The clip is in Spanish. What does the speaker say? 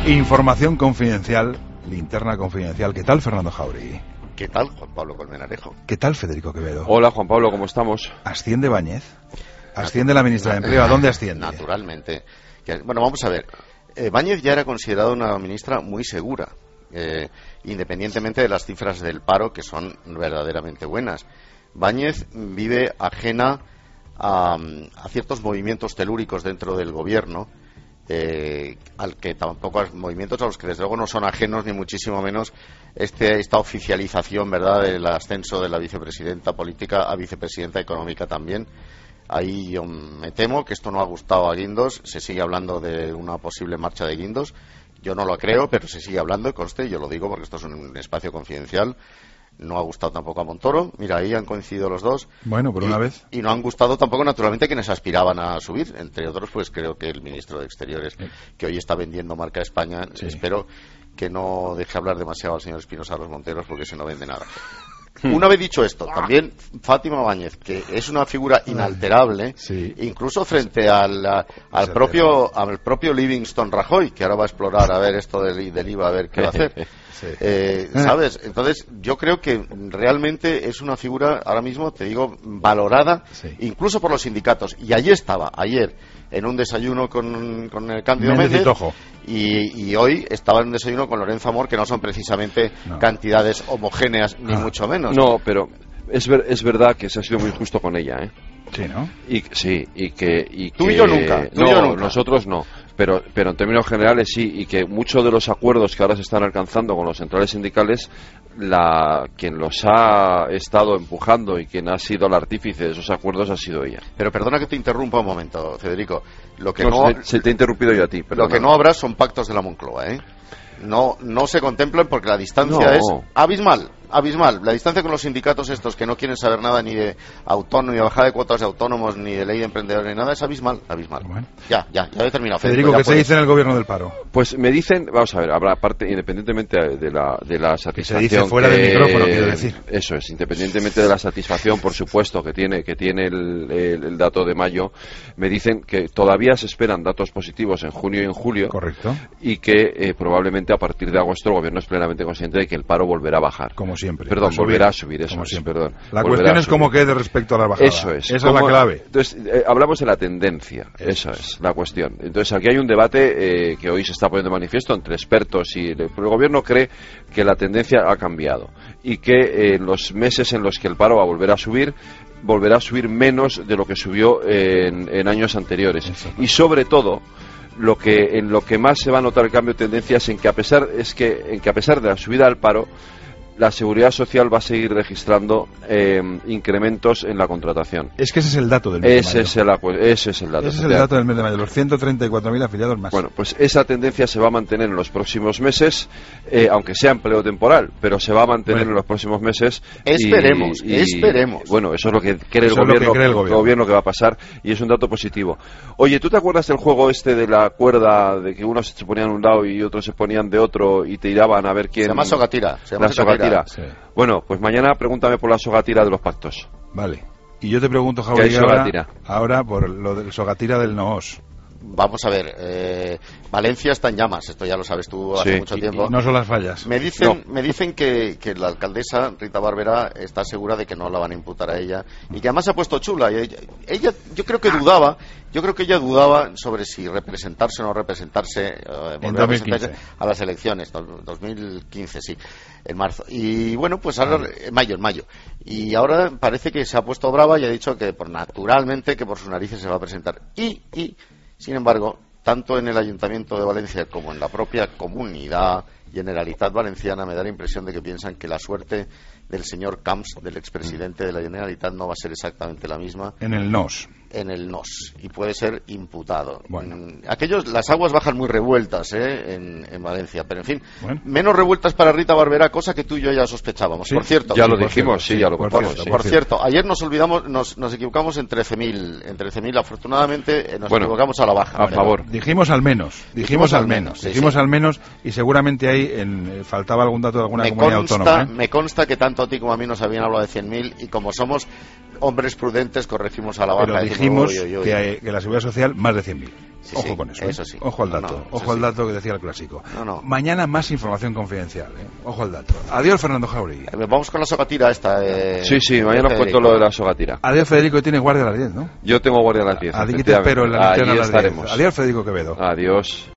Información confidencial, linterna confidencial. ¿Qué tal, Fernando Jauregui? ¿Qué tal, Juan Pablo Colmenarejo? ¿Qué tal, Federico Quevedo? Hola, Juan Pablo, ¿cómo estamos? ¿Asciende Báñez? ¿Asciende la ministra de Empleo? ¿A dónde asciende? Naturalmente. Bueno, vamos a ver. Báñez ya era considerada una ministra muy segura, independientemente de las cifras del paro, que son verdaderamente buenas. Báñez vive ajena a ciertos movimientos telúricos dentro del gobierno, movimientos a los que desde luego no son ajenos ni muchísimo menos esta oficialización, ¿verdad?, del ascenso de la vicepresidenta política a vicepresidenta económica también. Ahí yo me temo que esto no ha gustado a Guindos. Se sigue hablando de una posible marcha de Guindos. Yo no lo creo, pero se sigue hablando, conste, yo lo digo porque esto es un espacio confidencial. No ha gustado tampoco a Montoro. Mira, ahí han coincidido los dos. Bueno, por una vez. Y no han gustado tampoco, naturalmente, quienes aspiraban a subir. Entre otros, pues creo que el ministro de Exteriores, que hoy está vendiendo marca España, espero que no deje hablar demasiado al señor Espinosa Los Monteros, porque ese no vende nada. Una vez dicho esto, también Fátima Báñez, que es una figura inalterable, incluso frente al propio Livingstone Rajoy, que ahora va a explorar a ver esto del IVA, a ver qué va a hacer. ¿Sabes? Entonces, yo creo que realmente es una figura, ahora mismo, te digo, valorada, incluso por los sindicatos. Y allí estaba, ayer, en un desayuno con el Cándido Méndez, y hoy estaba en un desayuno con Lorenzo Amor, que no son precisamente cantidades homogéneas, ni mucho menos. No, pero es verdad que se ha sido muy injusto con ella, ¿eh? Sí, ¿no? Tú y yo nunca. Nosotros no. Pero en términos generales sí, y que muchos de los acuerdos que ahora se están alcanzando con los centrales sindicales, quien los ha estado empujando y quien ha sido el artífice de esos acuerdos ha sido ella. Pero perdona que te interrumpa un momento, Federico. Se te ha interrumpido yo a ti. Lo que no habrá son pactos de la Moncloa, ¿eh? No se contemplan porque la distancia es abismal. La distancia con los sindicatos estos que no quieren saber nada ni de autónomo, ni de bajada de cuotas de autónomos, ni de ley de emprendedores, ni nada, es abismal. Bueno. Ya he terminado. Federico, ¿qué se dice en el gobierno del paro? Pues me dicen, vamos a ver, habrá parte, independientemente de la satisfacción. Que se dice fuera del micrófono, quiero decir. Eso es, independientemente de la satisfacción, por supuesto, que tiene el dato de mayo, me dicen que todavía se esperan datos positivos en junio y en julio. Correcto. Y que probablemente a partir de agosto el gobierno es plenamente consciente de que el paro volverá a bajar. Como siempre. Perdón, volverá a subir, eso es, perdón. La cuestión es cómo quede respecto a la bajada. Eso es. Esa es la clave. Entonces, hablamos de la tendencia. Esa es la cuestión. Entonces, aquí hay un debate que hoy se está poniendo de manifiesto entre expertos y el gobierno cree que la tendencia ha cambiado y que en los meses en los que el paro va a volverá a subir menos de lo que subió en años anteriores. Y sobre todo, en lo que más se va a notar el cambio de tendencia es en que a pesar de la subida del paro, la Seguridad Social va a seguir registrando incrementos en la contratación. Es que ese es el dato del mes de mayo. Ese es el dato del mes de mayo, los 134.000 afiliados más. Bueno, pues esa tendencia se va a mantener en los próximos meses, aunque sea empleo temporal, pero se va a mantener en los próximos meses. Esperemos. Bueno, eso es lo que cree el gobierno que va a pasar, y es un dato positivo. Oye, ¿tú te acuerdas del juego este de la cuerda, de que unos se ponían de un lado y otros se ponían de otro y te tiraban a ver quién? Se llama sogatira. Sí. Bueno, pues mañana pregúntame por la sogatira de los pactos. Vale. Y yo te pregunto, Jauregui, ahora por lo del sogatira del NOOS. Vamos a ver, Valencia está en llamas, esto ya lo sabes tú hace mucho tiempo. Y no son las fallas. Me dicen que la alcaldesa Rita Barberá está segura de que no la van a imputar a ella y que además se ha puesto chula. Ella yo creo que ella dudaba sobre si representarse o no representarse a las elecciones, 2015, sí, en marzo. Y bueno, pues ahora en mayo. Y ahora parece que se ha puesto brava y ha dicho que naturalmente que por sus narices se va a presentar. Sin embargo, tanto en el Ayuntamiento de Valencia como en la propia Comunidad Generalitat Valenciana me da la impresión de que piensan que la suerte del señor Camps, del expresidente de la Generalitat, no va a ser exactamente la misma. En el NOS. Y puede ser imputado. Las aguas bajan muy revueltas en Valencia, pero en fin, menos revueltas para Rita Barberá, cosa que tú y yo ya sospechábamos. Por cierto, ya lo dijimos, ya lo contamos. Por cierto, ayer nos equivocamos en 13.000, afortunadamente nos equivocamos a la baja. A favor. Dijimos al menos, y seguramente ahí faltaba algún dato de alguna comunidad autónoma. Me consta que tanto a ti como a mí nos habían hablado de 100.000 y como somos hombres prudentes corregimos a la baja. Pero dijimos que la Seguridad Social más de 100.000. Ojo con eso. Eso sí. Ojo al dato. Ojo al dato que decía el clásico. Mañana más información confidencial. Ojo al dato. Adiós, Fernando Jauregui. Vamos con la sogatira esta. Sí, mañana os cuento lo de la sogatira. Adiós, Federico, tiene guardia a las 10, ¿no? Yo tengo guardia a las 10. Aquí te espero en la linterna a las 10. Adiós, Federico Quevedo. Adiós.